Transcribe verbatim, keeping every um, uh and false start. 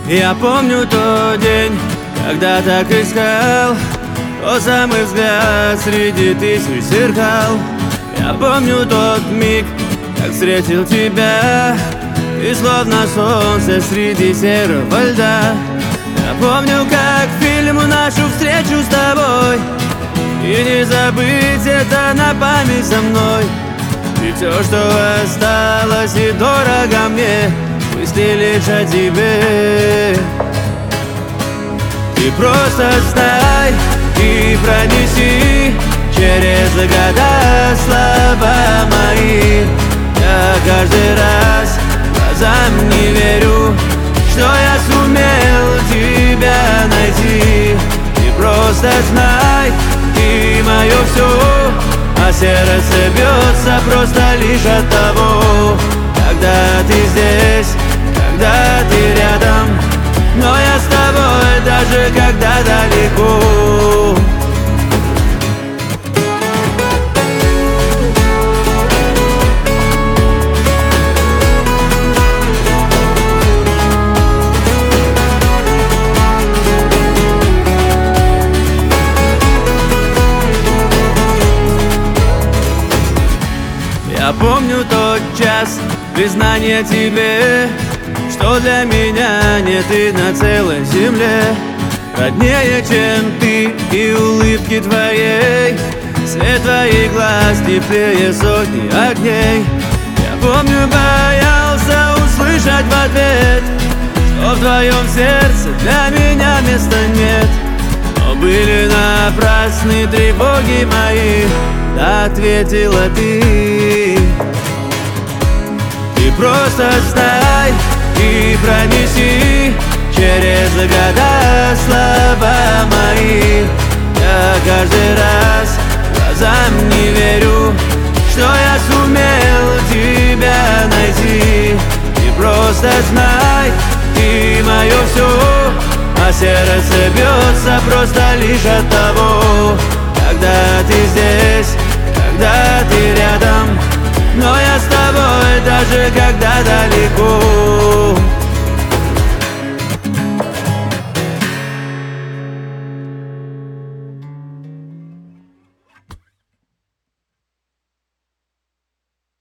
Я помню тот день, когда так искал тот самый взгляд среди тысяч зеркал. Я помню тот миг, как встретил тебя, и словно солнце среди серого льда. Я помню, как фильм нашу встречу с тобой, и не забыть это на память со мной. И все, что осталось и дорого мне, мысли лишь о тебе. Ты просто знай и пронеси через года слова мои. Я каждый раз глазам не верю, что я сумел тебя найти. Ты просто знай, ты мое все, а сердце бьется просто лишь от того, когда ты здесь, когда ты рядом. Но я с тобой даже когда далеко. Я помню тот час признания тебе, что для меня нет и на целой земле роднее, чем ты и улыбки твоей, свет твоих глаз теплее сотни огней. Я помню, боялся услышать в ответ, что в твоем сердце для меня места нет. Но были напрасны тревоги мои, да ответила ты. Ты просто знай и пронеси через года слова мои. Я каждый раз глазам не верю, что я сумел тебя найти. Ты просто знай, ты мое все, а сердце бьется просто лишь от того, когда ты здесь, когда ты рядом. Но я с тобой даже когда далеко.